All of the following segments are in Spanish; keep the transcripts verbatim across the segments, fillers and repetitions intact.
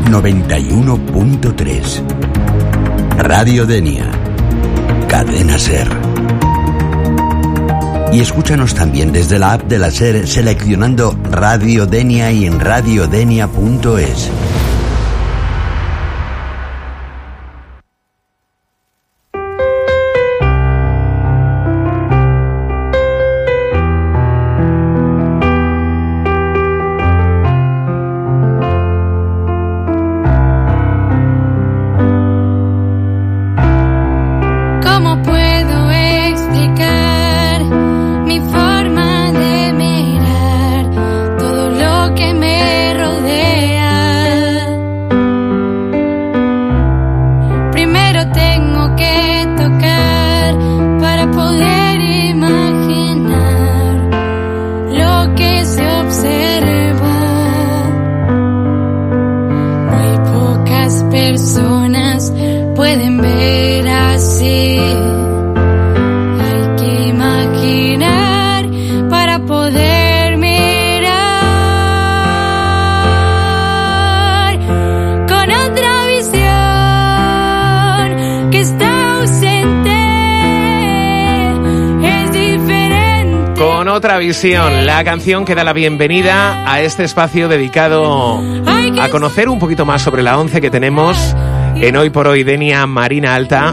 noventa y uno punto tres. Radio Denia. Cadena SER. Y escúchanos también desde la app de la SER seleccionando Radio Denia y en radiodenia punto es. Otra visión, la canción que da la bienvenida a este espacio dedicado a conocer un poquito más sobre la ONCE que tenemos en Hoy por Hoy Denia Marina Alta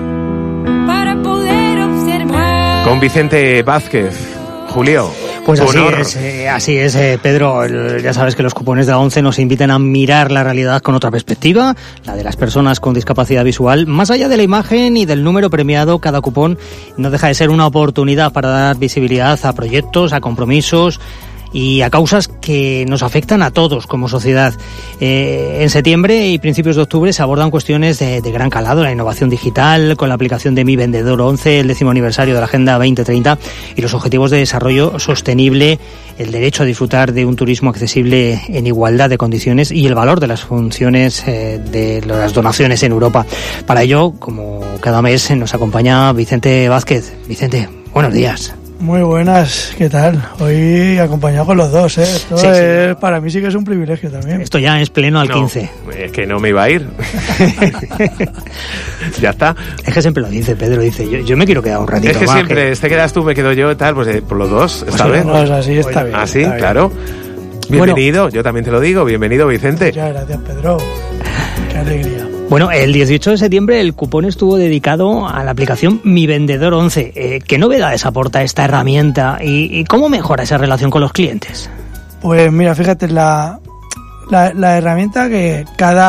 con Vicente Vázquez. Julio. Pues así es, eh, así es, eh, Pedro. El, ya sabes que los cupones de la ONCE nos invitan a mirar la realidad con otra perspectiva, la de las personas con discapacidad visual. Más allá de la imagen y del número premiado, cada cupón no deja de ser una oportunidad para dar visibilidad a proyectos, a compromisos y a causas que nos afectan a todos como sociedad. Eh, en septiembre y principios de octubre se abordan cuestiones de, de gran calado, la innovación digital, con la aplicación de Mi Vendedor ONCE, el décimo aniversario de la Agenda veinte treinta y los objetivos de desarrollo sostenible, el derecho a disfrutar de un turismo accesible en igualdad de condiciones y el valor de las funciones eh, de las donaciones en Europa. Para ello, como cada mes, nos acompaña Vicente Vázquez. Vicente, buenos días. Muy buenas, ¿qué tal? Hoy acompañado con los dos, ¿eh? Esto sí, es, sí. Para mí sí que es un privilegio también. Esto ya es pleno al no, quince. Es que no me iba a ir. Ya está. Es que siempre lo dice, Pedro, dice, yo, yo me quiero quedar un ratito Es que más, siempre, que... te quedas tú, me quedo yo, tal, pues eh, por los dos, esta pues vez. No, es así, está bien. Así, está claro. Bien. Bienvenido, bueno, yo también te lo digo, bienvenido, Vicente. Muchas gracias, Pedro. Qué alegría. Bueno, el dieciocho de septiembre el cupón estuvo dedicado a la aplicación Mi Vendedor ONCE. Eh, ¿Qué novedades aporta esta herramienta y, y cómo mejora esa relación con los clientes? Pues mira, fíjate, la, la, la herramienta que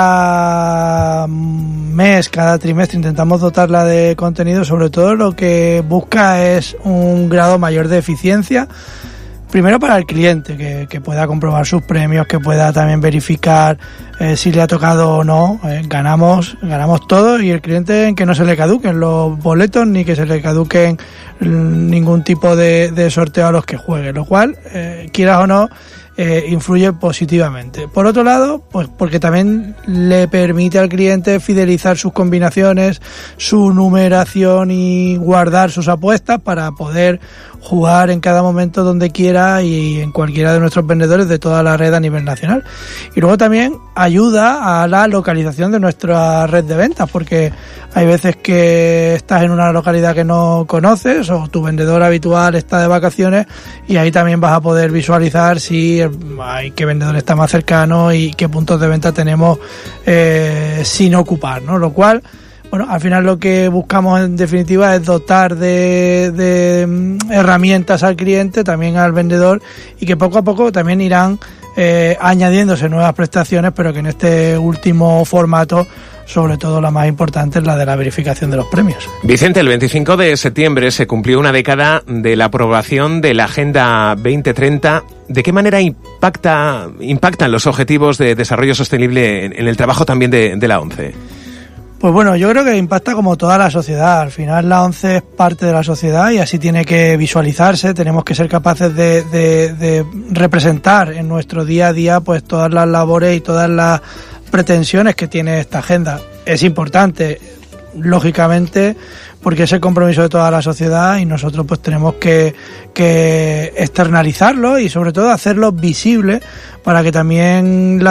cada mes, cada trimestre intentamos dotarla de contenido, sobre todo lo que busca es un grado mayor de eficiencia. Primero para el cliente, que, que pueda comprobar sus premios, que pueda también verificar eh, si le ha tocado o no. Eh, ganamos ganamos todo y el cliente en que no se le caduquen los boletos ni que se le caduquen ningún tipo de, de sorteo a los que juegue, lo cual, eh, quieras o no, eh, influye positivamente. Por otro lado, pues porque también le permite al cliente fidelizar sus combinaciones, su numeración y guardar sus apuestas para poder jugar en cada momento donde quiera y en cualquiera de nuestros vendedores de toda la red a nivel nacional. Y luego también ayuda a la localización de nuestra red de ventas, porque hay veces que estás en una localidad que no conoces o tu vendedor habitual está de vacaciones y ahí también vas a poder visualizar si hay qué vendedor está más cercano y qué puntos de venta tenemos eh, sin ocupar, ¿no? Lo cual, bueno, al final lo que buscamos en definitiva es dotar de, de herramientas al cliente, también al vendedor, y que poco a poco también irán eh, añadiéndose nuevas prestaciones, pero que en este último formato, sobre todo la más importante es la de la verificación de los premios. Vicente, el veinticinco de septiembre se cumplió una década de la aprobación de la Agenda veinte treinta. ¿De qué manera impacta, impactan los objetivos de desarrollo sostenible en, en el trabajo también de, de la ONCE? Pues bueno, yo creo que impacta como toda la sociedad. Al final la ONCE es parte de la sociedad y así tiene que visualizarse. Tenemos que ser capaces de, de, de representar en nuestro día a día pues todas las labores y todas las pretensiones que tiene esta agenda. Es importante, lógicamente, porque es el compromiso de toda la sociedad y nosotros pues tenemos que, que externalizarlo y sobre todo hacerlo visible para que también la